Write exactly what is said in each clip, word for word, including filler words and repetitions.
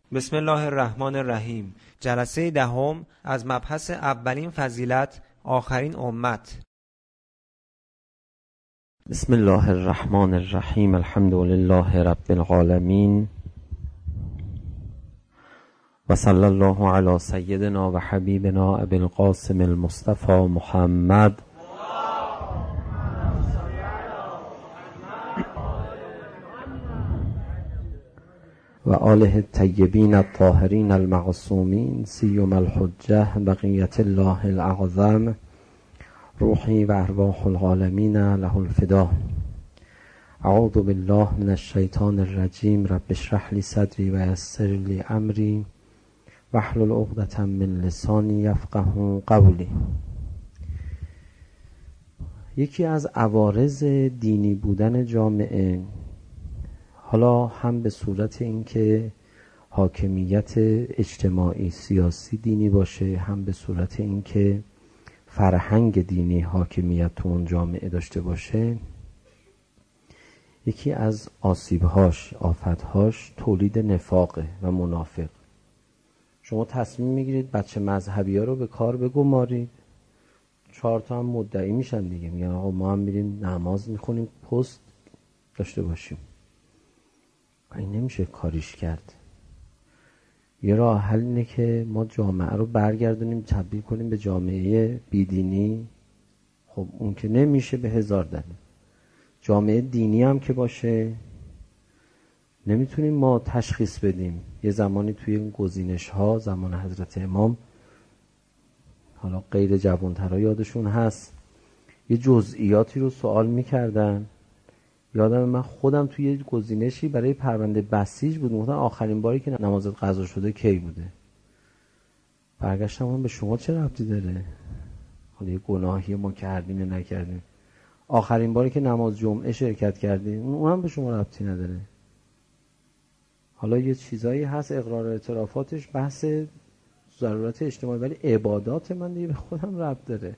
بسم الله الرحمن الرحیم. جلسه دهم از مبحث اولین فضیلت آخرین امت. بسم الله الرحمن الرحیم. الحمد لله رب العالمین و صلی الله علی سیدنا و حبیبنا ابی القاسم المصطفى محمد و آله الطیبین الطاهرین المعصومین سیما الحجه بقیت الله الاعظم روحی و ارواح العالمین له الفدا. اعوذ بالله من الشیطان الرجیم. رب اشرح لی صدری و یسر لی امری واحلل عقدة من لسانی یفقهوا قولی. یکی از عوارض دینی بودن جامعه، حالا هم به صورت اینکه حاکمیت اجتماعی سیاسی دینی باشه، هم به صورت اینکه فرهنگ دینی حاکمیت تو اون جامعه داشته باشه، یکی از آسیبهاش، آفتهاش تولید نفاقه و منافق. شما تصمیم میگیرید بچه مذهبی ها رو به کار بگمارید، چهار تا هم مدعی میشن دیگه، میگن آقا ما هم میریم نماز میخونیم، پست داشته باشیم. این نمیشه کاریش کرد. یه راه حل اینه که ما جامعه رو برگردونیم تبدیل کنیم به جامعه بیدینی. خب اون که نمیشه به هزار دلیل. جامعه دینی هم که باشه نمیتونیم ما تشخیص بدیم. یه زمانی توی این گزینش ها زمان حضرت امام، حالا غیر جوانترها یادشون هست، یه جزئیاتی رو سوال میکردن. یادم من خودم توی یه گزینشی برای پرونده بسیج بود، گفتن آخرین باری که نمازت قضا شده کی بوده؟ برگشتم من به شما چه ربطی داره؟ حالا یه گناهی ما کردیم یا نکردیم. آخرین باری که نماز جمعه شرکت کردیم اونم به شما ربطی نداره. حالا یه چیزایی هست اقرار اعترافاتش بحث ضرورت اجتماعی، ولی عبادات من دیگه به خودم ربط داره.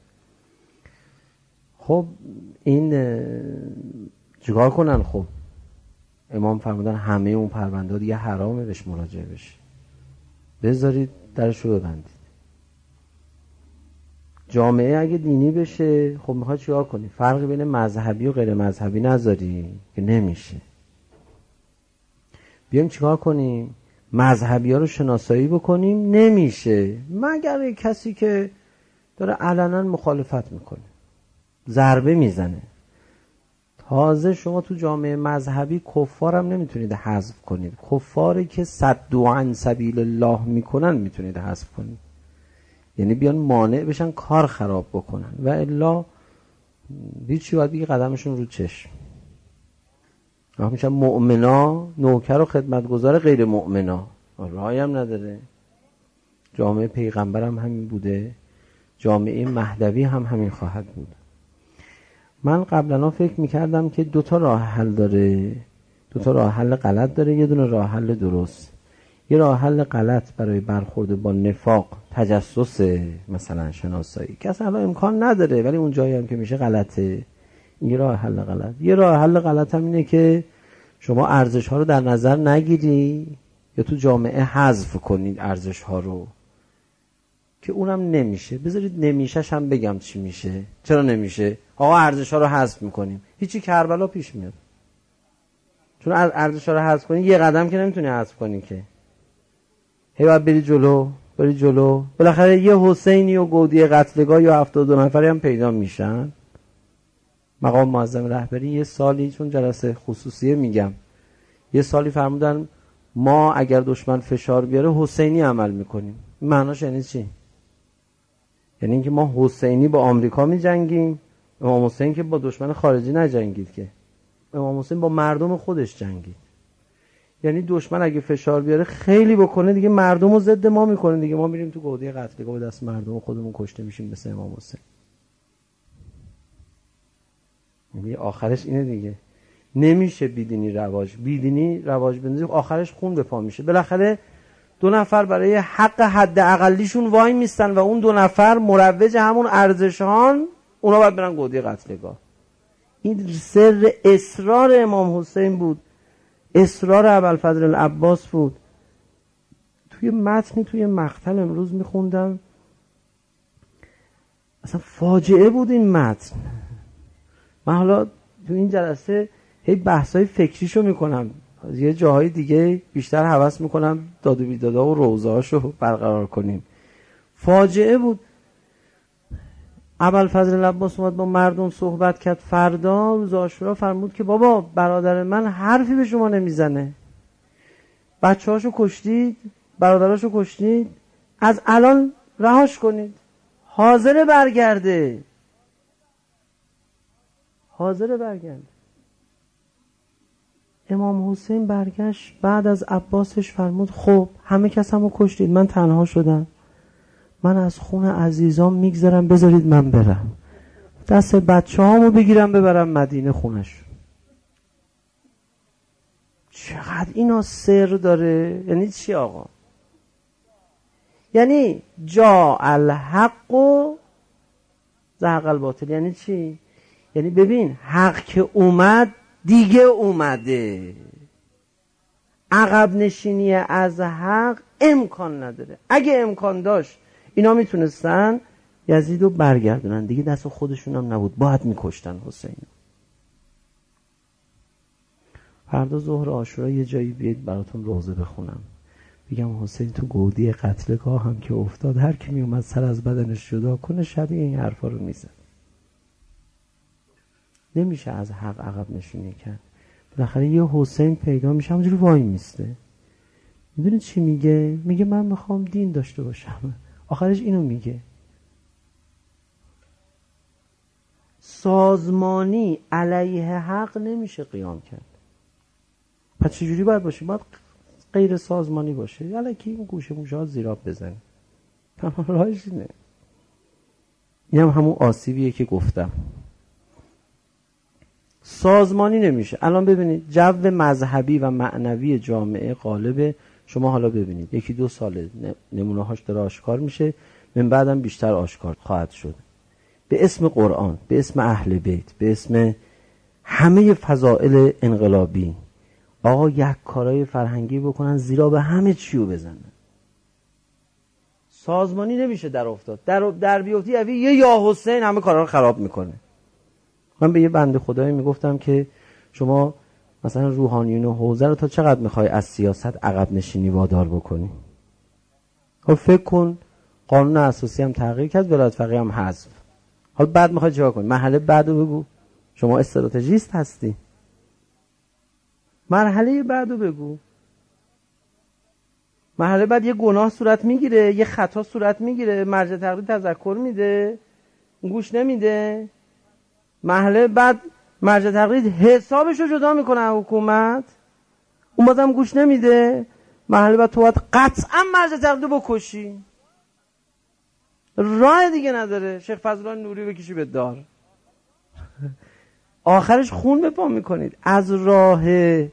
خب این چیکار کنن؟ خب امام فرمودن همه اون پرونده دیگه حرامه بهش مراجعه بشه، بذارید درشو ببندید. جامعه اگه دینی بشه، خب میخواد چیکار کنی؟ فرقی بین مذهبی و غیر مذهبی نذاری که نمیشه. بیایم چیکار کنیم؟ مذهبی ها رو شناسایی بکنیم، نمیشه. مگر کسی که داره علنا مخالفت میکنه، ضربه میزنه. تازه شما تو جامعه مذهبی کفارم نمیتونید حذف کنید. کفاری که صدوا عن سبیل الله میکنن میتونید حذف کنید، یعنی بیان مانع بشن کار خراب بکنن، و الا هیچی باید بگی قدمشون رو چشم. راه میشن مؤمنا نوکر و خدمتگزار غیر مؤمنا، راهی هم نداره. جامعه پیغمبر هم همین بوده، جامعه مهدوی هم همین خواهد بود. من قبلا فکر میکردم که دو تا راه حل داره، دو تا راه حل غلط داره، یه دونه راه حل درست. یه راه حل غلط برای برخورد با نفاق تجسس مثلا شناسایی که اصلا امکان نداره، ولی اون جایی هم که میشه غلطه. این راه حل غلط. یه راه حل غلط هم اینه که شما ارزش ها رو در نظر نگیری یا تو جامعه حذف کنید ارزش ها رو، که اونم نمیشه. بذارید نمیشهش هم بگم چی میشه. چرا نمیشه؟ آقا ارزش ها رو حذف میکنیم، هیچی کربلا پیش میاد. چون ارزش ها رو حذف کنی یه قدم که نمیتونی حذف کنی که، هی باید بری جلو بری جلو. بالاخره یه حسینی و گودی قتلگاه یا هفتاد و دو نفری هم پیدا میشن. مقام معظم رهبری یه سالی، چون جلسه خصوصیه میگم، یه سالی فرمودن ما اگر دشمن فشار بیاره حسینی عمل میکنیم. معناش یعنی چی؟ یعنی اینکه ما حسینی با آمریکا میجنگیم، امام حسین که با دشمن خارجی نجنگید که، امام حسین با مردم خودش جنگید. یعنی دشمن اگه فشار بیاره خیلی بکنه دیگه مردم رو ضد ما میکنه دیگه، ما میریم تو گودی قتلگاه به دست مردم خودمون کشته میشیم مثل امام حسین. یعنی آخرش اینه دیگه. نمیشه بیدینی رواج بیدینی رواج بندازی، آخرش خون به پا میشه. بالاخره دو نفر برای حق حد اقلیشون وای میستن و اون دو نفر مروج همون ارزشان، اونا باید برن گودی قتلگاه. این سر اصرار امام حسین بود، اصرار ابوالفضل العباس بود. توی متنی توی مقتل امروز میخوندم، اصلا فاجعه بود این متن. من حالا تو این جلسه هی بحثای فکریشو میکنم، یه جاهای دیگه بیشتر هوس میکنم داد و بیدادا و روزهاشو برقرار کنیم. فاجعه بود. ابوالفضل عباس اومد با مردم صحبت کرد، فردا روز عاشورا فرمود که بابا برادر من حرفی به شما نمیزنه، بچه‌هاشو کشتید، برادراشو کشتید، از الان رهاش کنید، حاضر برگرده، حاضر برگرده. امام حسین برگشت بعد از عباسش فرمود خب همه کسمو کشتید، من تنها شدم، من از خون عزیزام میگذرم، بذارید من برم دست بچه هامو بگیرم ببرم مدینه خونش. چقدر اینا سر داره. یعنی چی آقا؟ یعنی جا الحق و زهق الباطل. یعنی چی؟ یعنی ببین حق که اومد دیگه اومده، عقب نشینی از حق امکان نداره. اگه امکان داشت اینا میتونستن یزیدو برگردونن، دیگه دست خودشون هم نبود، باید میکشتن حسین. فردا ظهر عاشورا یه جایی بیاید براتون روزه بخونم، بگم حسین تو گودی قتلگاه هم که افتاد، هر کی می اومد سر از بدنش جدا کنه شبیه این حرفا رو میزد. نمیشه از حق عقب نشینی کرد. بالاخره یه حسین پیدا میشه همونجوری وای میسته. میدونی چی میگه؟ میگه من میخوام دین داشته باشم. آخرش اینو میگه. سازمانی علیه حق نمیشه قیام کرد. پس چجوری باید باشه؟ باید غیر سازمانی باشه. الکی این گوشه موشه ها زیراب بزنه. تمام راهش اینه. این هم همون آسیبیه که گفتم. سازمانی نمیشه. الان ببینید جو مذهبی و معنوی جامعه غالبه. شما حالا ببینید یکی دو سال نمونه هاش داره آشکار میشه، من بعدم بیشتر آشکار خواهد شد. به اسم قرآن، به اسم اهل بیت، به اسم همه فضائل انقلابی، آقا یک کارای فرهنگی بکنن زیرا به همه چیو بزنن. سازمانی نمیشه در افتاد. در در بیفتی اوی یه یا حسین همه کارا رو خراب میکنه. من به یه بنده خدایی میگفتم که شما مثلا روحانیون و حوزه رو تا چقدر میخوای از سیاست عقب نشینی وادار بکنی؟ خب فکر کن قانون اساسی هم تغییر کرد، ولایت فقیه هم حذف. حالا بعد میخوای چیکار کنی؟ مرحله بعدو بگو. شما استراتژیست هستی. مرحله بعدو بگو. مرحله بعد یه گناه صورت میگیره، یه خطا صورت میگیره، مرجع تقلید تذکر میده، گوش نمیده. مرحله بعد مرجع تقلید حسابش رو جدا میکنه حکومت، اون بازم گوش نمیده. مرحله بعد تو باید قطعا مرجع تقلید رو بکشی، راه دیگه نداره. شیخ فضلالله نوری بکشی به دار، آخرش خون به پا میکنید. از راه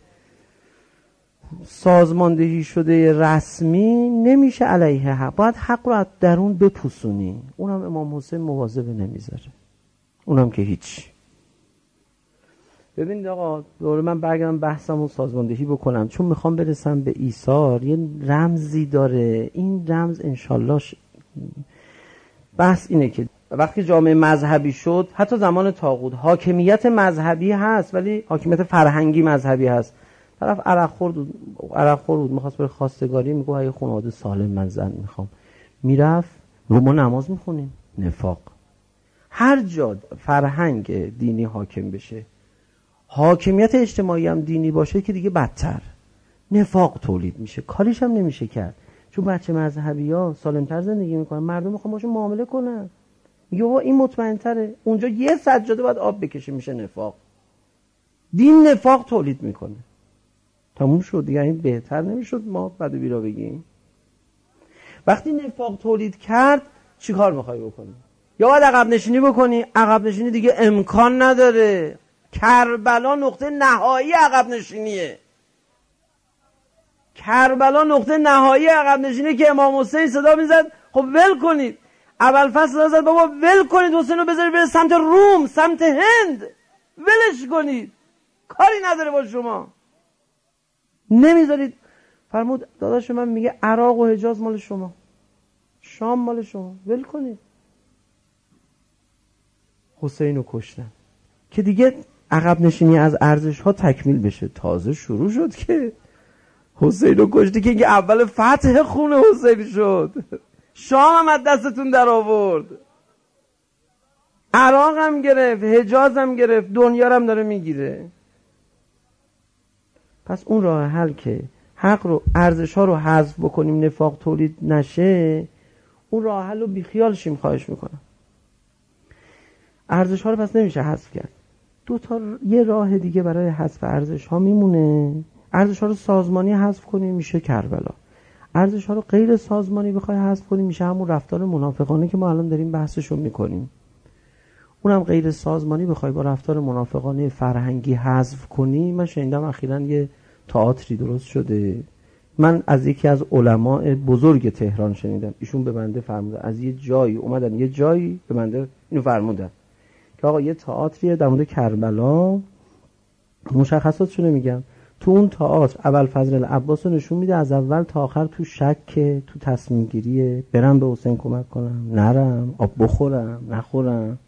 سازماندهی شده رسمی نمیشه علیه حق، باید حق رو از درون بپوسونی. اونم امام حسین مواظب نمیذاره، اونم که هیچ. ببینید آقا دوره من برگردم بحثم رو سازماندهی بکنم، چون میخوام برسم به ایثار. یه رمزی داره، این رمز انشالله ش... بحث اینه که وقتی جامعه مذهبی شد، حتی زمان طاغوت حاکمیت مذهبی هست ولی حاکمیت فرهنگی مذهبی هست. طرف عرق خورد عرق خورد بود میخواست بره خواستگاری، میگه ای خانواده سالم من زن میخوام، میرفت رو ما نماز میخونیم. نفاق. هر جا فرهنگ دینی حاکم بشه، حاکمیت اجتماعی هم دینی باشه، که دیگه بدتر نفاق تولید میشه، کاریش هم نمیشه کرد. چون بچه مذهبی ها سالمتر زندگی میکنن، مردم میخوان باشون معامله کنن، میگه بابا این مطمئن تره، اونجا یه سجاده باید آب بکشه، میشه نفاق. دین نفاق تولید میکنه. تموم شد دیگه. این بهتر نمیشد ما بعد بیرا بگیم؟ وقتی نفاق تولید کرد چی کار میخوای بکنی؟ یا باید عقب نشینی بکنی. عقب نشینی دیگه امکان نداره. کربلا نقطه نهایی عقب نشینیه. کربلا نقطه نهایی عقب نشینیه که امام حسین صدا میزد خب ول کنید. ابوالفضل صدا زد بابا ول کنید حسین رو، بذارید بره سمت روم، سمت هند، ولش کنید، کاری نداره با شما. نمیذارید فرمود داداش من میگه عراق و حجاز مال شما، شام مال شما، ول کنید. حسین رو کشتن که دیگه عقب نشینی از ارزش ها تکمیل بشه. تازه شروع شد که حسین رو کشتی که اینکه اول فتح خون حسین شد. شام هم از دستتون در آورد، عراق هم گرفت، حجاز هم گرفت، دنیا هم داره میگیره. پس اون راه حل که حق رو، ارزش ها رو حذف بکنیم، نفاق تولید نشه، اون راه حل رو بیخیال شیم. خواهش میکنم. ارزش ها رو پس نمیشه حذف کرد. دو تا یه راه دیگه برای حذف ارزش ها میمونه. ارزش ها رو سازمانی حذف کنیم میشه کربلا. ارزش ها رو غیر سازمانی بخوای حذف کنیم میشه همون رفتار منافقانه که ما الان داریم بحثشو میکنیم. اونم غیر سازمانی بخوای با رفتار منافقانه فرهنگی حذف کنی. من شنیدم اخیراً یه تئاتری درست شده، من از یکی از علماء بزرگ تهران شنیدم، ایشون به بنده فرموده، از یه جایی اومدن یه جایی به بنده اینو فرمودن که آقا یه تئاتریه در مورد کربلا، مشخصاتشو نمیگم، تو اون تئاتر ابوالفضل العباس رو نشون میده از اول تا آخر تو شکه، تو تصمیم گیریه، برم به حسین کمک کنم نرم، آب بخورم نخورم.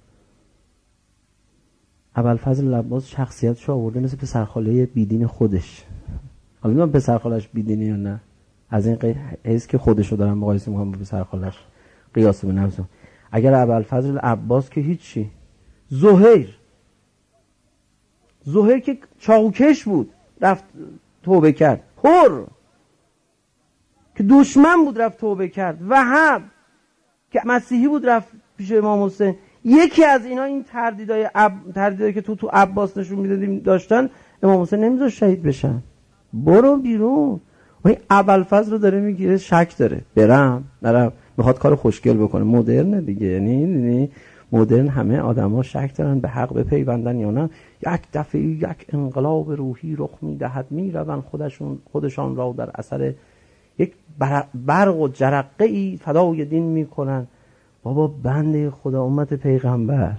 ابوالفضل العباس شخصیتشو آورده مثل پسرخاله بیدین خودش. حالا نمیدونم پسرخالش بیدینه یا نه، از این حیث که خودشو دارم مقایسه میکنم با پسرخالش قیاس به نفسم. اگر ابوالفضل العباس که هیچی، زهیر زهیر که چاقوکش بود رفت توبه کرد، هر که دشمن بود رفت توبه کرد، وهب که مسیحی بود رفت پیش امام حسین. یکی از اینا این تردیدای عب... تردیدایی که تو تو عباس نشون میدادیم داشتن، امام حسین نمیذاشت شهید بشن. برو بیرون. و این ابوالفضل رو داره میگیره، شک داره، برم نرم، میخواد کار خوشگل بکنه. مدرن دیگه، یعنی مدرن همه آدما شک دارن به حق بپیوندن یا نه. یک دفعه یک انقلاب روحی رخ میدهد، میروند خودشون خودشان را در اثر یک برق و جرقه ای فدای دین میکنن. بابا بنده خدا، امت پیغمبر،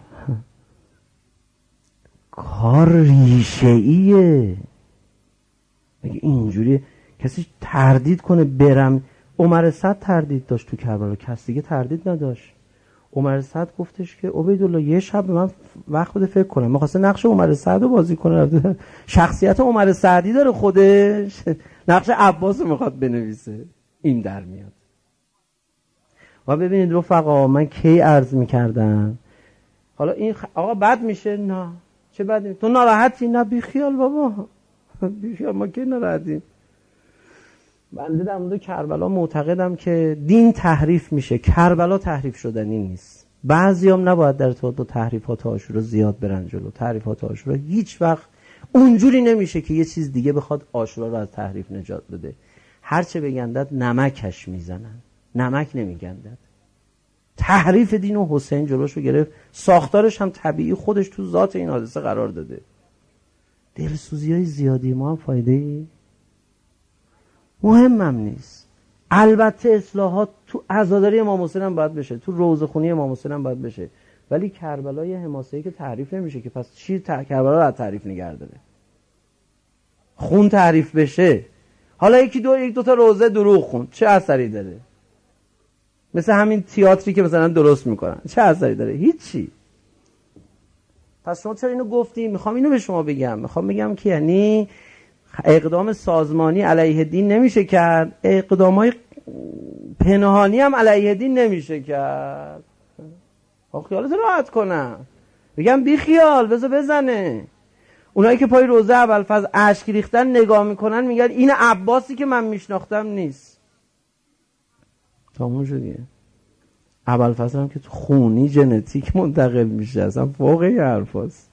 کار ریشه ایه. اگه اینجوری کسی تردید کنه برم، عمر سعد تردید داشت تو کربلا، کسی دیگه تردید نداشت. عمر سعد گفتش که عبیدالله یه شب به من وقت بده فکر کنم. می‌خواسته نقش عمر سعد رو بازی کنه، شخصیت عمر سعدی داره خودش، نقش عباس رو میخواد بنویسه. این در میاد. و ببینید رفقا، من کی عرض میکردم حالا این خ... آقا بد میشه؟ نه. چه بد میشه؟ تو ناراحتی؟ نه بی خیال بابا، بی خیال، ما کی ناراحتیم. بنده در مورد کربلا معتقدم که دین تحریف میشه، کربلا تحریف شدنی نیست. بعضیام نباید در ارتباط با تحریفات عاشورا زیاد برن جلو. تحریفات عاشورا هیچ وقت اونجوری نمیشه که یه چیز دیگه بخواد عاشورا رو از تحریف نجات بده. هرچه بگندد نمکش میزنن، نمک نمیگندد. تحریف دین و حسین جلوش رو گرفت، ساختارش هم طبیعی خودش تو ذات این حادثه قرار داده. دلسوزی های زیادی ما هم فایده ای مهمم نیست. البته اصلاحات تو عزاداری امام حسین هم باید بشه، تو روضه‌خونی امام حسین هم باید بشه، ولی کربلای حماسه‌ای که تعریف نمیشه که پس چی تا... کربلا رو از تعریف نگه داره؟ خون تعریف بشه. حالا یکی دو یک دو تا روزه دروغ خون، چه اثری داره؟ مثل همین تئاتری که مثلا درست میکنن، چه اثری داره؟ هیچی. پس شما چرا اینو گفتی؟ میخوام اینو به شما بگم، میخوام بگم که یعنی اقدام سازمانی علیه دین نمیشه کرد، اقدامای پنهانی هم علیه دین نمیشه کرد. خب خیالت راحت کنم، بگم بی خیال بذار بزنه. اونایی که پای روزه ابوالفضل اشک ریختن نگاه میکنن میگن این عباسی که من میشناختم نیست. تموم شدیه. ابوالفضل هم که تو خونی ژنتیک منتقل میشه، اصلا فوق این حرفاست.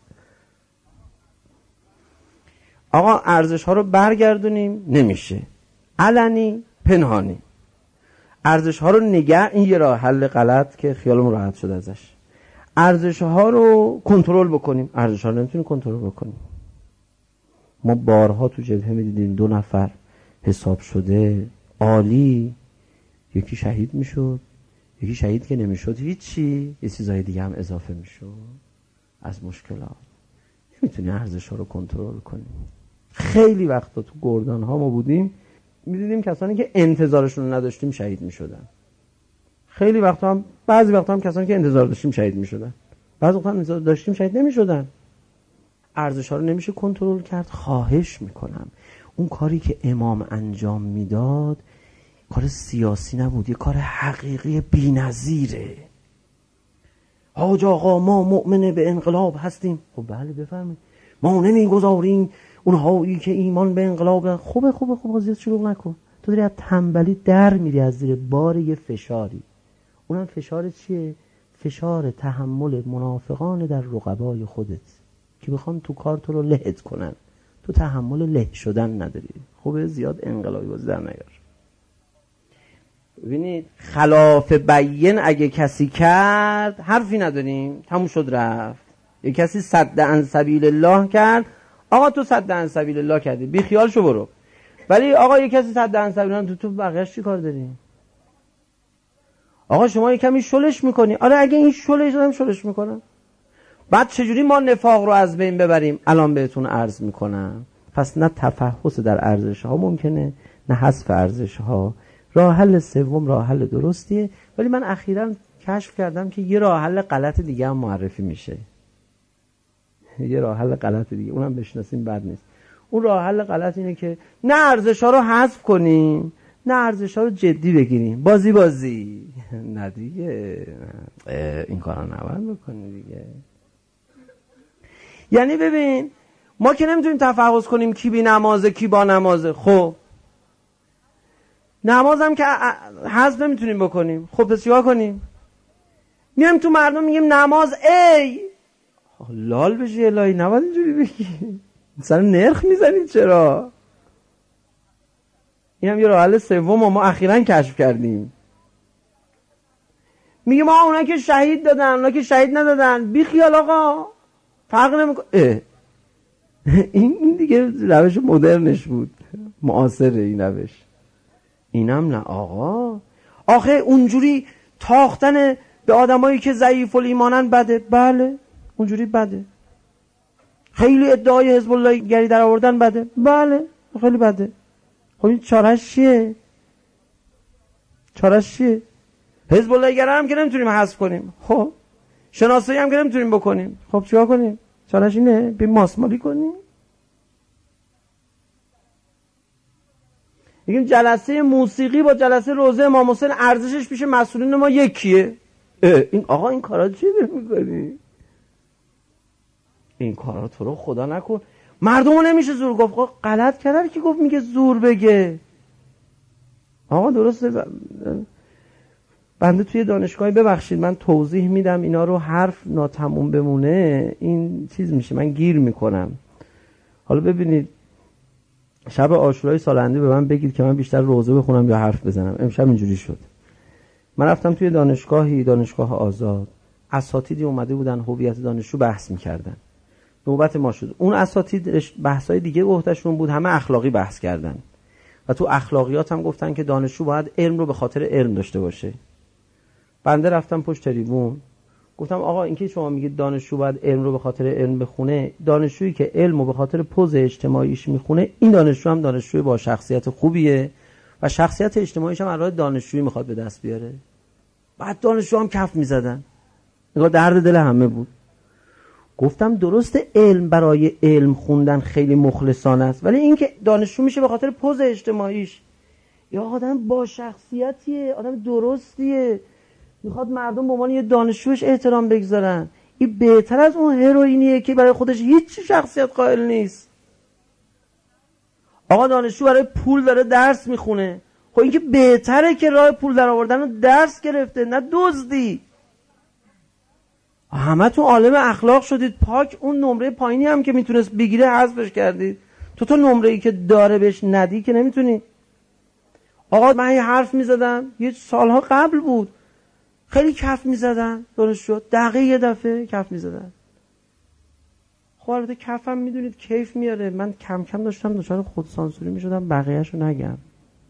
آقا ارزش ها رو برگردونیم، نمیشه. علنی پنهانی. ارزش ها رو نگه، این یه راه حل غلط که خیالمون راحت شد ازش. ارزش ها رو کنترل بکنیم، ارزش ها رو نمیتونیم کنترل بکنیم. ما بارها تو جبهه میدیدیم دو نفر حساب شده عالی، یکی شهید میشد، یکی شهید که نمیشد هیچی، یه چیزای دیگه هم اضافه میشد از مشکلات. نمیتونی ارزش ها رو کنترل کنیم. خیلی وقتا تو گردان ها ما بودیم، می‌دیدیم کسانی که انتظارشون رو نداشتیم شهید می‌شدن. خیلی وقتا هم بعضی وقتا هم کسانی که انتظار داشتیم شهید می‌شدن. بعضی وقتا هم انتظار داشتیم شهید نمی‌شدن. ارزش‌ها رو نمیشه کنترل کرد. خواهش می‌کنم اون کاری که امام انجام میداد کار سیاسی نبود، یه کار حقیقی بی‌نظیره. حاج آقا ما مؤمن به انقلاب هستیم. خب بله بفرمایید. ما نمیگذاریم اونهایی که ایمان به انقلاب. خوبه خوبه خوبه زیاد شروع نکن. تو داری از تنبلی در میری از زیر بار یه فشاری. اونم فشار چیه؟ فشار تحمل منافقان در رقبای خودت که بخوان تو کار تو رو لهت کنن. تو تحمل له شدن نداری. خوبه زیاد انقلابی بازی در نیار. ببینید خلاف بیان اگه کسی کرد حرفی نداریم، تموم شد رفت. یه کسی صد عن سبیل الله کرد، آقا تو صد عن سبیل الله کردی بی خیال شو برو. ولی آقا یه کسی صد عن سبیل الله تو تو بقیه‌اش چی کار داری؟ آقا شما یه کمی شلش میکنی. آره اگه این شلش دادم شلش میکنم. بعد چجوری ما نفاق رو از بین ببریم؟ الان بهتون عرض میکنم. پس نه تفحص در ارزش ها ممکنه، نه حذف ارزش ها. راه حل سوم راه حل درستیه، ولی من اخیراً کشف کردم که یه راه حل غلط دیگه هم معرفی میشه. یه راه حل غلط دیگه اونم بشناسیم بد نیست. اون راه حل غلط اینه که نه ارزش ها رو حذف کنیم، نه ارزش ها رو جدی بگیریم. بازی بازی نه دیگه، این کارا نباید بکنی دیگه. یعنی ببین ما که نمیتونیم تفحص کنیم کی بی نمازه کی با نمازه. خب نماز هم که حذف نمیتونیم بکنیم. خب پس چیکار کنیم؟ میایم تو مردم میگیم نماز ای لال بشی الهی، نباید اینجوری بگی. مثلا نرخ میزنید چرا؟ این هم یه راه حل سوم ما اخیراً کشف کردیم. میگه ما اونا که شهید دادن اونا که شهید ندادن بی خیال آقا فرق نمیکنه. این این دیگه روش مدرنش بود، معاصره این روش. اینم نه آقا. آخه اونجوری تاختن به آدمایی که ضعیف الایمانن بده. بله اونجوری بده. خیلی ادعای حزب الله گری در آوردن بده. بله خیلی بده. خب این چارهش چیه؟ چارهش چیه؟ حزب الله گری هم که نمیتونیم حذف کنیم. خب شناسایی هم که نمیتونیم بکنیم. خب چیکار کنیم؟ چارهش اینه بیم ماسمالی کنیم. میگیم جلسه موسیقی با جلسه روزه امام حسین ارزشش پیش مسئولین ما یکیه. این آقا این کارا چی میکنی؟ این کارا تو رو خدا نکن. مردمو نمیشه زور گفت. آقا غلط کرده که گفت میگه زور بگه. آقا درسته. بنده توی دانشگاهی ببخشید من توضیح میدم اینا رو حرف ناتموم بمونه این چیز میشه من گیر میکنم. حالا ببینید شب عاشورای سال آینده به من بگید که من بیشتر روزه بخونم یا حرف بزنم. امشب اینجوری شد. من رفتم توی دانشگاهی، دانشگاه آزاد، اساتیدی اومده بودن هویت دانشجو بحث میکردن. نوبت ما شد. اون اساتید بحثای دیگه عهدهشون بود، همه اخلاقی بحث کردن و تو اخلاقیات هم گفتن که دانشجو باید علم رو به خاطر علم داشته باشه. بنده رفتم پشت تریبون گفتم آقا اینکه شما میگید دانشجو باید علم رو به خاطر علم بخونه، دانشجویی که علم رو به خاطر پوز اجتماعیش میخونه این دانشجو هم دانشجوی با شخصیت خوبیه و شخصیت اجتماعیش هم علاوه دانشجویی میخواد به دست بیاره. بعد دانشجو هم کف میزدن. نگاه درد دل همه بود. گفتم درست علم برای علم خوندن خیلی مخلصانه است، ولی اینکه دانشجو میشه به خاطر پوز اجتماعیش، یا آدم با شخصیتیه، آدم درستیه، میخواد مردم به عنوان یه دانشجوش احترام بگذارن. این بهتر از اون هروئینیه که برای خودش هیچ شخصیت قائل نیست. آقا دانشجو برای پول داره درس میخونه. خب این که بهتره که راه پول در آوردن رو درس گرفته نه دزدی. همه تو عالم اخلاق شدید پاک. اون نمره پایینی هم که میتونست بگیره حذفش کردید. تو تو نمره‌ای که داره بهش ندی که نمیتونی. آقا من یه حرف میزدم یه سالها قبل بود، خیلی کف میزدن دانشجو، دقیقه یه دفعه کف میزدن. خب البته کفم میدونید کیف میاره. من کم کم داشتم دچار خودسانسوری میشدم بقیه‌شو نگم.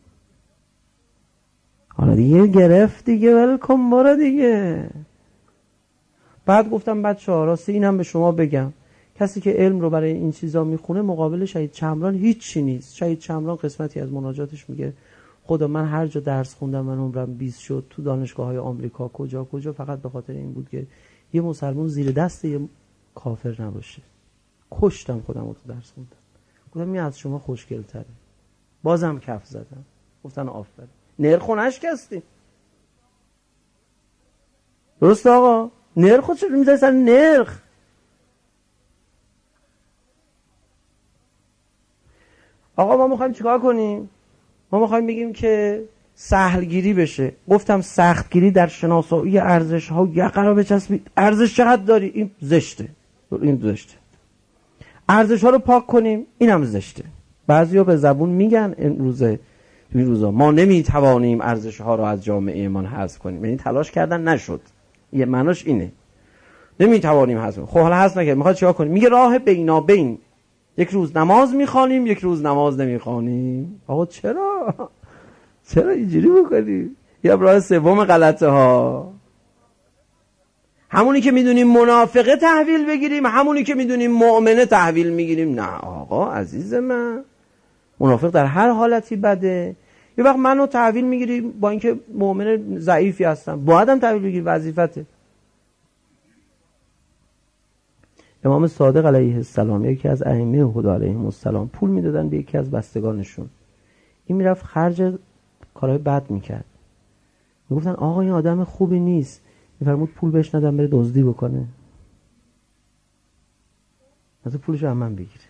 حالا دیگه گرفت دیگه ولکن برو دیگه. بعد گفتم بچه‌ها راستی اینم به شما بگم کسی که علم رو برای این چیزا میخونه مقابل شهید چمران هیچ چی نیست. شهید چمران قسمتی از مناجاتش میگه خدا من هر جا درس خوندم من عمرم بیست شد، تو دانشگاه‌های آمریکا کجا کجا، فقط به خاطر این بود که یه مسلمان زیر دست یه کافر نباشه. کشتم خودم رو تو درس خوندم. گفتم این از شما خوشگل‌تره. بازم کف زدم. گفتن آفرین. نرخو نشکستی. درست آقا؟ نرخو چه میذاری سر نرخ؟ آقا ما میخوایم چیکار کنیم؟ ما میخوایم بگیم که سهلگیری بشه. گفتم سختگیری در شناسایی ارزش ها یقه را بچسبید. ارزش چقدر داری؟ این زشته. این زشته. ارزش ها رو پاک کنیم. اینم زشته. بعضیا به زبون میگن این روزه این روزا ما نمیتوانیم ارزش ها رو از جامعه ایمان حذف کنیم. یعنی تلاش کردن نشد. یه معناش اینه. نمیتوانیم حذف کنیم. خب حالا حذف نکنیم. میخواد چیکار کنیم؟ میگه راه بینابین. یک روز نماز میخوانیم، یک روز نماز نمیخوانیم. آقا چرا؟ چرا اینجوری میکنی؟ یا راه سوم غلطه ها. همونی که میدونیم منافقه تحویل بگیریم، همونی که میدونیم مؤمنه تحویل میگیریم. نه آقا عزیز من، منافق در هر حالتی بده. یه وقت منو تحویل میگیری با اینکه مؤمن ضعیفی هستم، بایدم تحویل بگیری، وظیفته. امام صادق علیه السلام یکی از ائمه هدی علیهم السلام پول میدادن به یکی از بستگانشون. این میرفت خرج کارهای بد میکرد. میگفتن آقا این آدم خوبی نیست. میفرمود پول بهش ندم بره دزدی بکنه. از پولش رو من بگیره.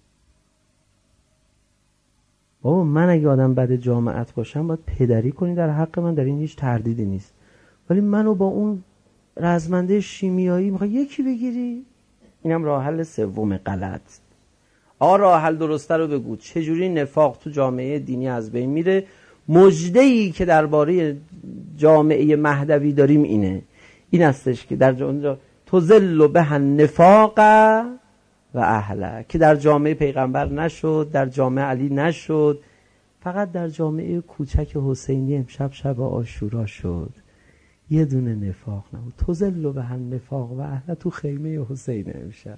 بابا من اگه آدم بد جامعت باشم باید پدری کنی در حق من، در این هیچ تردیدی نیست. ولی منو با اون رزمنده شیمیایی میخوای یکی بگیری؟ اینم راه حل سوم غلط. آقا راه حل درسته رو بگو. چجوری نفاق تو جامعه دینی از بین میره؟ مژده‌ای که درباره جامعه مهدوی داریم اینه. این هستش که در اونجا تذل به النفاق و اهله، که در جامعه پیغمبر نشد، در جامعه علی نشد، فقط در جامعه کوچک حسینی امشب شب عاشورا شد. یه دونه نفاق نبود. تذل به النفاق و اهله تو خیمه حسین امشب.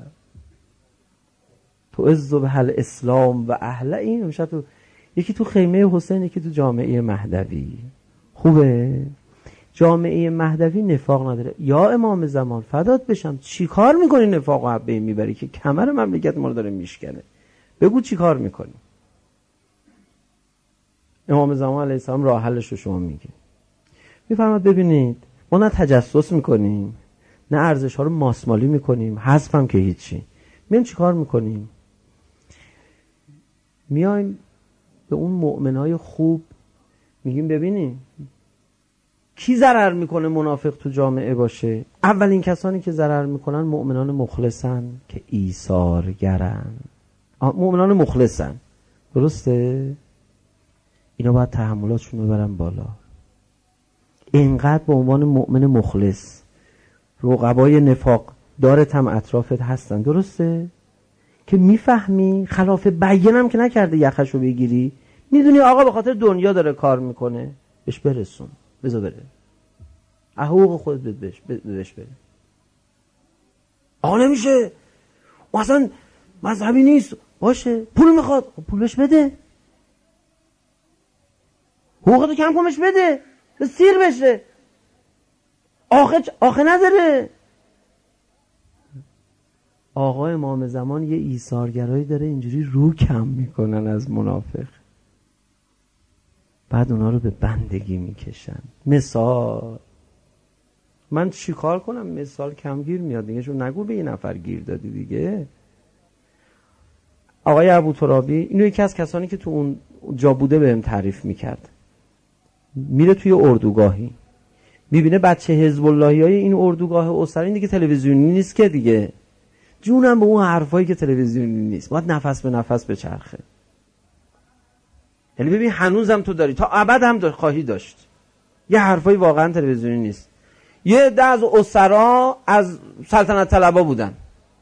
تو عز به الاسلام و اهله این امشب تو یکی تو خیمه حسین، یکی تو جامعه مهدوی. خوبه؟ جامعه مهدوی نفاق نداره. یا امام زمان فدات بشم، چی کار میکنی نفاق رو بین میبری که کمر مملکت ما رو داره میشکنه؟ بگو چی کار میکنی؟ امام زمان علیه السلام راه حلش رو شما میگه. میفرماد ببینید ما نه تجسس میکنیم، نه ارزش ها رو ماسمالی میکنیم، حذف هم که هیچی. میایم چی کار میکنیم؟ میایم به اون مؤمنای خوب میگیم ببینید کی ضرر میکنه منافق تو جامعه باشه؟ اولین کسانی که ضرر میکنن مؤمنان مخلصن که ایثارگرن. مؤمنان مخلصن، درسته؟ اینا باید تحملاتشون رو ببرن بالا. اینقدر به عنوان مؤمن مخلص رقبای نفاق دارت هم اطرافت هستن، درسته؟ که میفهمی خلاف بیانم که نکرده یخشو بگیری، میدونی آقا به خاطر دنیا داره کار میکنه، بهش برسون، بذار بره، حقوق خودت بهش بهش بره. آقا نمیشه، اون اصلا مذهبی نیست. باشه پول میخواد، پول بهش بده، حقوقتو کم کن بهش بده، سیر بشه. آخه آخه نداره. آقا امام زمان یه ایثارگرایی داره اینجوری رو کم میکنن از منافق، بعد اونا رو به بندگی میکشن. مثال من چی کار کنم؟ مثال کمگیر میاد دیگه، چون نگو به یه نفر گیر دادی دیگه. آقای ابو ترابی اینو یکی از کسانی که تو اون جا بوده بهم تعریف میکرد. میره توی اردوگاهی میبینه بچه حزب اللهی های این اردوگاه اسرا، این دیگه تلویزیونی نیست که دیگه، جونم به اون حرفایی که تلویزیونی نیست، باید نفس به نفس بچرخه. یعنی ببین هنوزم تو داری، تا ابد هم داری خواهی داشت یه حرفایی واقعا تلویزیونی نیست. یه ده از اسرا از سلطنت طلبا بودن،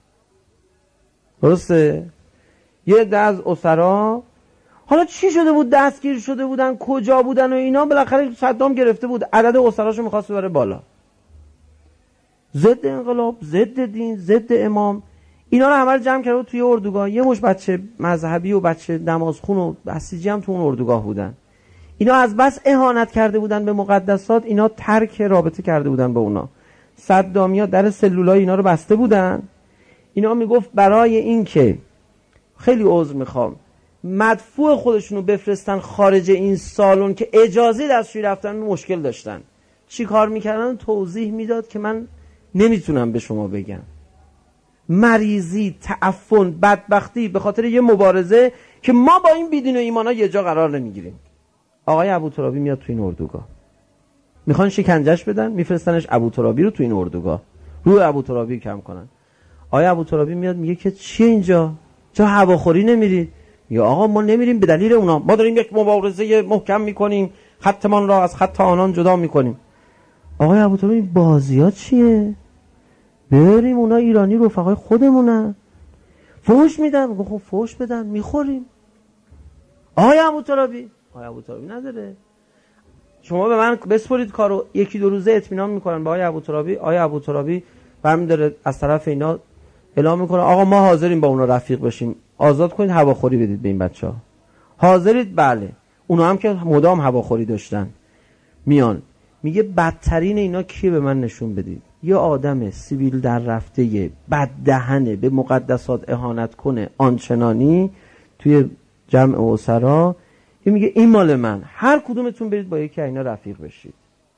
درسته؟ یه ده از اسرا حالا چی شده بود؟ دستگیر شده بودن، کجا بودن و اینا، بالاخره صدام گرفته بود، عدد اسراشو می‌خواست ببره بالا. ضد انقلاب، ضد دین، ضد امام. اینا رو همه رو جمع کرده توی اردوگاه. یه مش بچه مذهبی و بچه نمازخون و بسیجی هم تو اون اردوگاه بودن. اینا از بس اهانت کرده بودن به مقدسات، اینا ترک رابطه کرده بودن با اونا. صدامیا در سلولای اینا رو بسته بودن. اینا میگفت برای این که خیلی عذر میخوام مدفوع خودشونو بفرستن خارج این سالن که اجازه دستشویی رفتن مشکل داشتن، چی کار میکردن توضیح میداد که من نمیتونم به شما بگم. مریضی، تعفن، بدبختی به خاطر یه مبارزه که ما با این بیدین و ایمانا یه جا قرار نمیگیریم. آقای ابوترابی میاد تو این اردوگاه، میخوان شکنجهش بدن، میفرستنش ابوترابی رو تو این اردوگاه، روی ابوترابی کم کنن. آقای ابوترابی میاد میگه که چیه اینجا؟ چرا هواخوری نمیرید؟ یا آقا ما نمیریم به دلیل اونا، ما داریم یک مبارزه محکم میکنیم، خطمان را از خط آنان جدا میکنیم. آقای ابوترابی بازی‌ها چیه؟ بریم اونا ایرانی رفقای خودمونن، فحش میدن. خب فحش بدن میخوریم. آقای ابوترابی آقای ابوترابی نداره، شما به من بسپرید کارو، یکی دو روزه اطمینان میکنن به آقای ابوترابی. آقای ابوترابی برمی داره از طرف اینا اعلام میکنه آقا ما حاضریم با اونا رفیق بشیم، آزاد کنید هواخوری بدید به این بچه‌ها. حاضرید؟ بله. اونا هم که مدام هواخوری داشتن. میان میگه بدترین اینا کیه به من نشون بدید. یه آدم سیبیل در رفته بد دهنه، به مقدسات اهانت کنه آنچنانی توی جمع اسرا. یه میگه این مال من، هر کدومتون برید با یکی اینا رفیق بشید.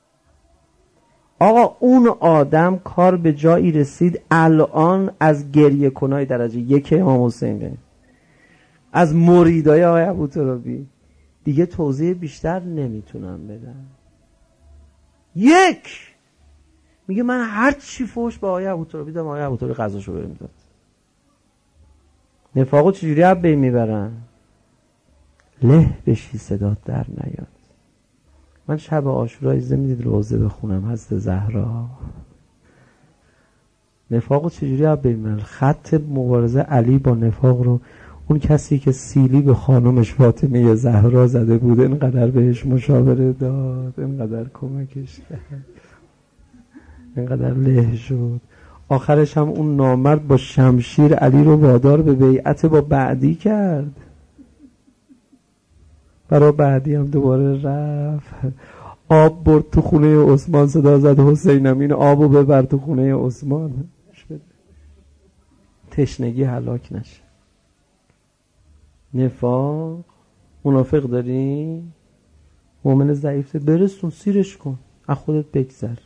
آقا اون آدم کار به جایی رسید الان از گریه کنای درجه یک امام حسین، از مریدای آقای ابوترابی دیگه توضیح بیشتر نمیتونم بدم. یک میگه من هر چی فوش به آقای ابوترابی دادم آقای ابوترابی قضاشو بهم داد. نفاقو چجوری از بین میبرن؟ له بشی صدات در نیاد. من شب عاشورا اجازه میدید روزه بخونم حضرت زهرا. نفاقو چجوری از بین میبرن؟ خط مبارزه علی با نفاق رو اون کسی که سیلی به خانمش فاطمه زهرا زده بود اینقدر بهش مشاوره داد، اینقدر کمکش کرد، اینقدر له شد، آخرش هم اون نامرد با شمشیر علی رو وادار به بیعت با بعدی کرد. برای بعدی هم دوباره رفت، آب برد تو خونه عثمان، صدا زد حسینم این آبو ببر تو خونه عثمان، تشنگی هلاک نشه. نفاق منافق داری؟ مؤمن ضعیفه برسون سیرش کن، از خودت بگذر.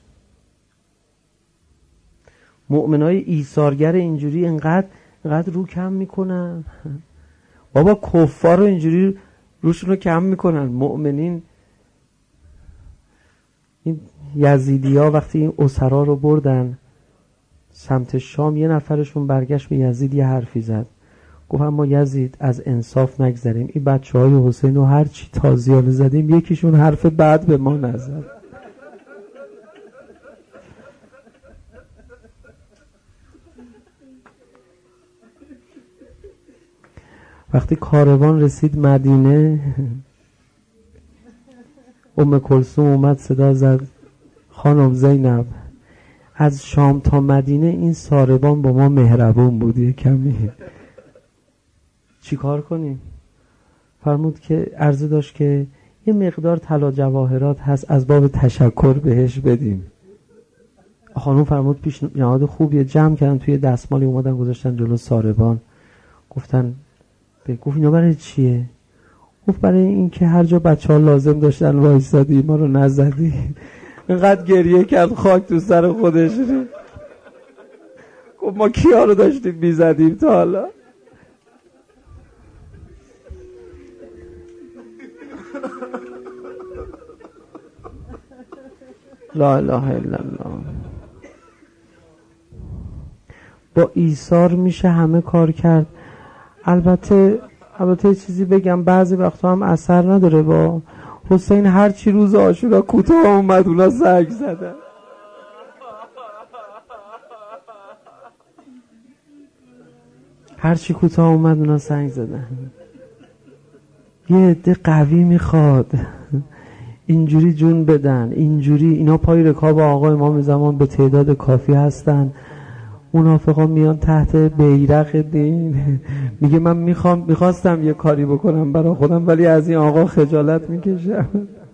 مؤمنای ایثارگر اینجوری انقدر انقدر رو کم میکنن. بابا کفار رو اینجوری روشون رو کم میکنن. مؤمنین این یزیدی ها وقتی این اسرا رو بردن سمت شام، یه نفرشون برگشت به یزید یه حرفی زد، گفت اما یزید از انصاف نگذریم، این بچه های حسین رو هر چی تازیانه زدیم یکیشون حرف بد به ما نزد. وقتی کاروان رسید مدینه، ام کلثوم اومد صدا زد خانم زینب از شام تا مدینه این ساربان با ما مهربون بود، کمی چی کار کنیم؟ فرمود که عرضه داشت که یه مقدار طلا جواهرات هست از باب تشکر بهش بدیم. خانم فرمود پیشنهاد خوبیه. جمع کردن توی دستمالی اومدن گذاشتن جلو ساربان، گفتن به گفت اینا برای چیه؟ گفت برای این که هر جا بچه ها لازم داشتن وایستادی ما رو نزدی. اینقدر گریه کرد خاک تو سر خودش. گفت ما کیا رو داشتیم میزدیم تا حالا؟ لا اله الا الله. با ایثار میشه همه کار کرد. البته البته چیزی بگم، بعضی وقتا هم اثر نداره. با حسین هر چی روز عاشورا کوتاه اومد اونا زنگ زدن. هر چی کوتاه اومد اونا زنگ زدن. یه عده قوی میخواد اینجوری جون بدن، اینجوری اینا پای رکاب آقا امام زمان به تعداد کافی هستن. منافقا میان تحت بیرق دین، میگه من میخوام میخواستم یه کاری بکنم برای خودم ولی از این آقا خجالت میکشم.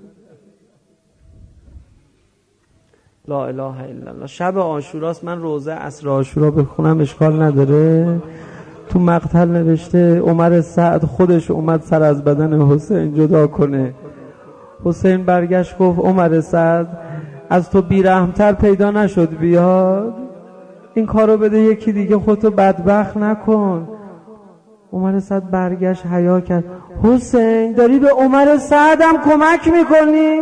لا اله الا الله. شب عاشوراست، من روزه عصر عاشورا بخونم اشکال نداره؟ تو مقتل نوشته عمر سعد خودش اومد سر از بدن حسین جدا کنه. حسین برگشت گفت عمر سعد از تو بیرحمتر پیدا نشد بیاد، این کارو بده یکی دیگه، خودتو بدبخت نکن. عمر سعد برگشت حیا کرد. حسین داری به عمر سعدم کمک میکنی؟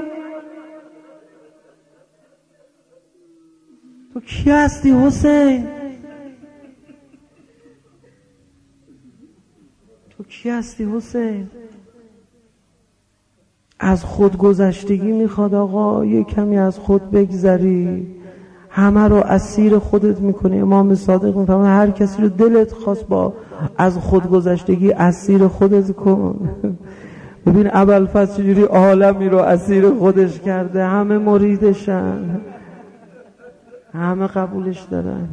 تو کی هستی حسین؟ تو کی هستی حسین؟ از خود گذشتگی میخواد آقا، یه کمی از خود بگذری، همه رو اسیر خودت میکنی. امام صادق میفرماید هر کسی رو دلت خواست با از خود گذشتگی اسیر خودت کن. ببین ابوالفضل چجوری عالمی رو اسیر خودش کرده، همه مریدشن، همه قبولش دارن،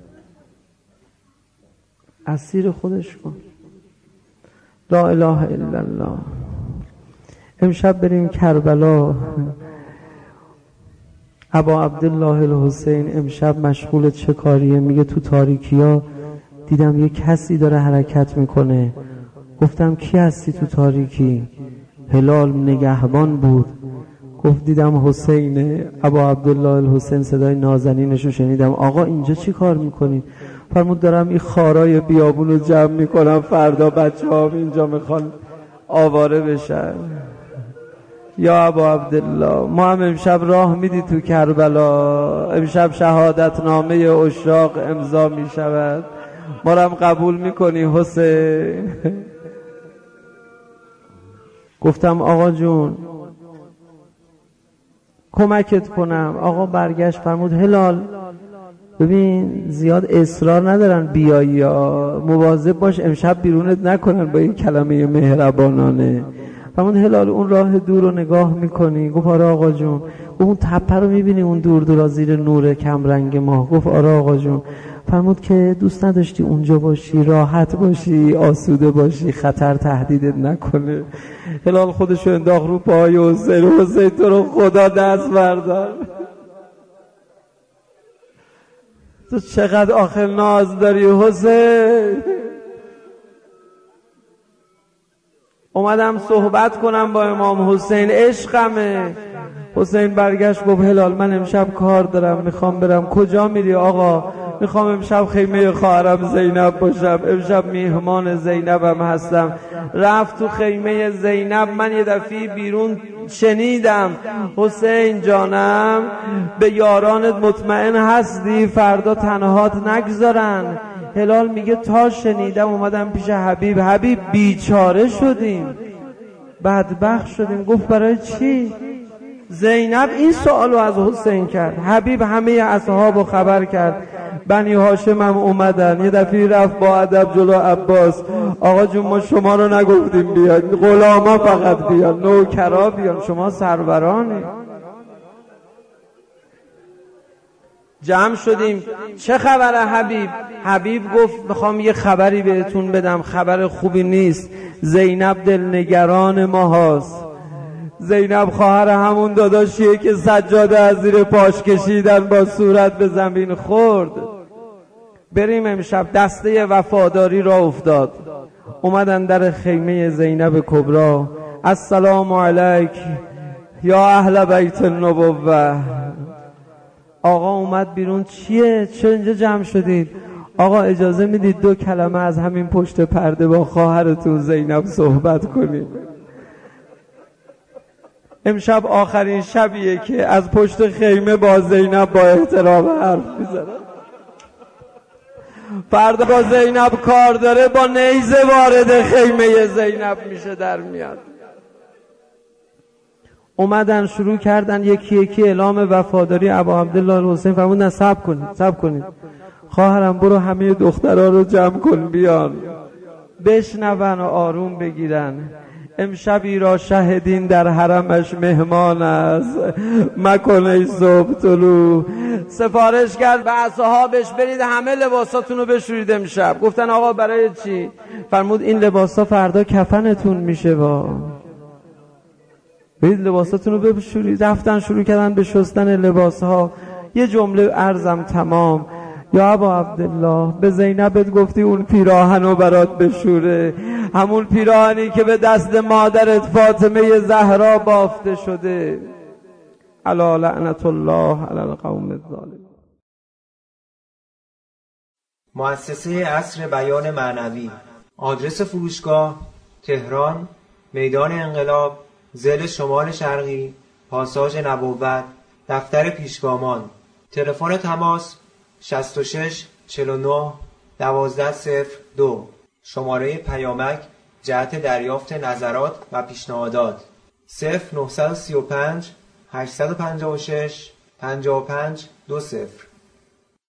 اسیر خودش کن. لا اله الا الله. امشب بریم کربلا. ابا عبدالله الحسین امشب مشغول چه کاریه؟ میگه تو تاریکی ها دیدم یه کسی داره حرکت میکنه. گفتم کی هستی تو تاریکی؟ هلال نگهبان بود. گفت دیدم حسینه. ابا عبدالله الحسین صدای نازنینشو شنیدم. آقا اینجا چی کار میکنی؟ فرمود دارم این خارای بیابونو جمع میکنم، فردا بچه ها اینجا میخوان آواره بشن. یا ابا عبدالله ما هم امشب راه میدی تو کربلا، امشب شهادت نامه اشراق امضا میشود، ما رو هم قبول میکنی حسین؟ گفتم آقا جون کمکت کنم. آقا برگشت فرمود هلال ببین زیاد اصرار ندارن بیایی یا مواظب باش امشب بیرونت نکنن با این کلمه مهربانانه. فرمود هلال اون راه دور رو نگاه میکنی؟ گفت آره آقا جون. گفت اون تپه رو میبینی اون دور دور زیر نور کم رنگ ماه؟ گفت آره آقا جون. فرمود که دوست نداشتی اونجا باشی، راحت باشی، آسوده باشی، خطر تهدیدت نکنه؟ هلال خودشو انداخت رو پای حسین. حسین تو رو خدا دست بردار، تو چقدر آخر ناز داری حسین. اومدم صحبت کنم با امام حسین، عشقمه. حسین برگشت گفت هلال من امشب کار دارم میخوام برم. کجا میری آقا؟ میخوام امشب خیمه خواهرم زینب باشم، امشب میهمان زینبم هستم. رفت تو خیمه زینب. من یه دفعه بیرون شنیدم حسین جانم به یارانت مطمئن هستی فردا تنهات نگذارن. هلال میگه تا شنیدم اومدم پیش حبیب. حبیب بیچاره شدیم، بدبخت شدیم. گفت برای چی؟ زینب این سوالو از حسین کرد. حبیب همه اصحابو خبر کرد. بنی هاشم هم اومدن. یه دفعه رفت با ادب جلو عباس. آقا جون ما شما رو نگفتیم بیاد، غلاما فقط بیاد، نوکرا بیاد، شما سرورانی. جمع شدیم. چه خبره حبیب؟ حبیب گفت میخوام یه خبری بهتون بدم، خبر خوبی نیست. زینب دلنگران ما هاست. زینب خواهر همون داداشیه که سجاده از زیر پاش کشیدن با صورت به زمین خورد. بریم امشب. دسته وفاداری را افتاد. اومدن در خیمه زینب کبرا. السلام علیک یا اهل بیت النبوه. آقا اومد بیرون. چیه؟ چه اینجا جمع شدید؟ آقا اجازه میدید دو کلمه از همین پشت پرده با خواهرتون زینب صحبت کنیم؟ امشب آخرین شبیه که از پشت خیمه با زینب با احترام حرف میزنه. فردا با زینب کار داره، با نیزه وارد خیمه زینب میشه در میاد. اومدن شروع کردن یکی یکی اعلام وفاداری. ابا عبدالله الحسین فرمود نه صبر کنید صبر کنید خواهرم برو همه دخترها رو جمع کن بیان بشنون و آروم بگیرن. امشبی را شهدین در حرمش مهمان است، مکنه صبح طلوع. سفارش کرد به اصحابش برید همه لباساتون رو بشورید امشب. گفتن آقا برای چی؟ فرمود این لباسا فردا کفنتون میشه. با برید لباساتون رو بشورید. رفتن شروع کردن به شستن لباسها. یه جمله عرضم تمام: یا ابا عبدالله، به زینبت گفتی اون پیراهنو برات بشوره، همون پیراهنی که به دست مادرت فاطمه زهرا بافته شده. الا لعنت الله علی القوم الظالمین. مؤسسه عصر بیان معنوی. آدرس فروشگاه: تهران، میدان انقلاب، ضلع شمال شرقی، پاساژ نبوت، دفتر پیشگامان. تلفن تماس: شصت و شش چهل و نه دوازده صفر دو. شماره پیامک جهت دریافت نظرات و پیشنهادات: صفر نه سه پنج هشت پنج شش پنج پنج دو صفر.